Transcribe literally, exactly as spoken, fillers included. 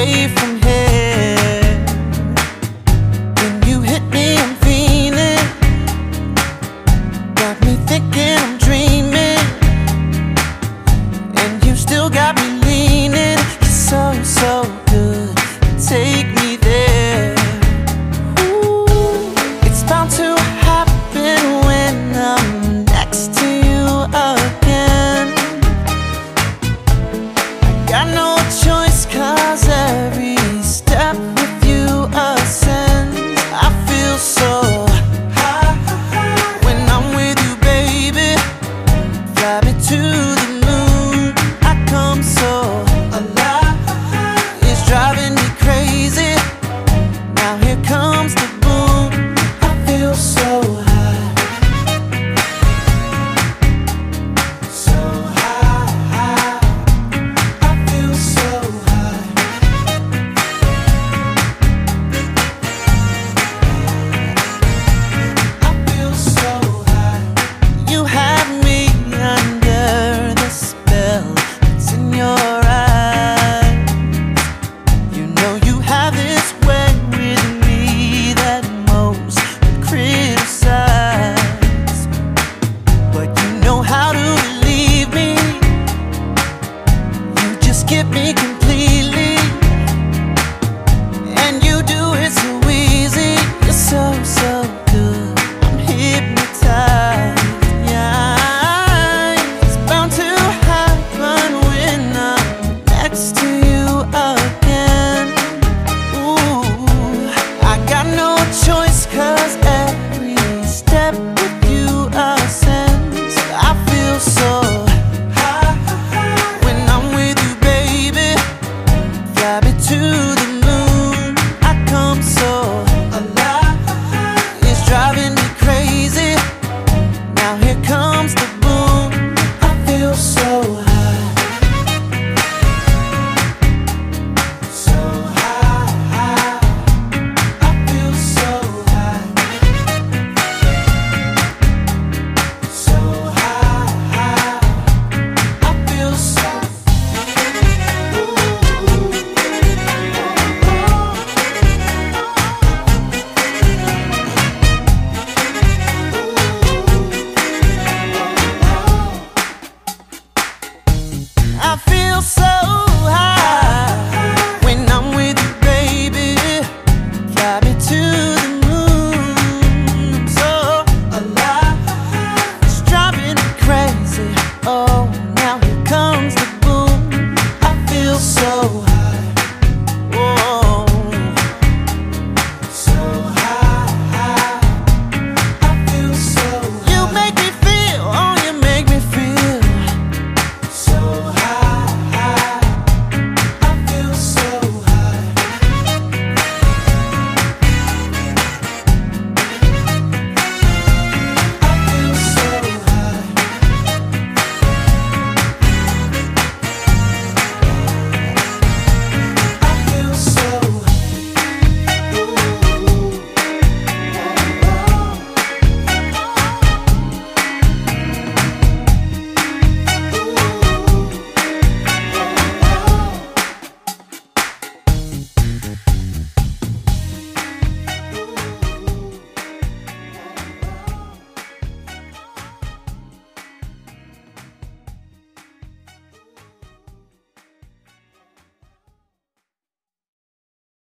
away from here. When you hit me, I'm feeling, got me thinking I'm dreaming, and you still got me leaning. You're so, so good, take me there. Ooh, it's bound to happen when I'm next to you again. I got no choice, cause every step with you ascends. I feel so high when I'm with you, baby. Fly me to the moon, I come so alive. It's driving me crazy, now here comes the boom. I feel so high, so high, high. I feel so high. I feel so high. You have me under the spell that's in your eyes. You know you have this way with me that most would criticize, but you know how to believe me. You just get me completely, and you do it so easy. You're so, so good, I'm hypnotized. Yeah, it's bound to happen when I'm next to you again. Ooh, I got no choice, cause every step with you ascends. I feel so high when I'm with you, baby. Fly me to the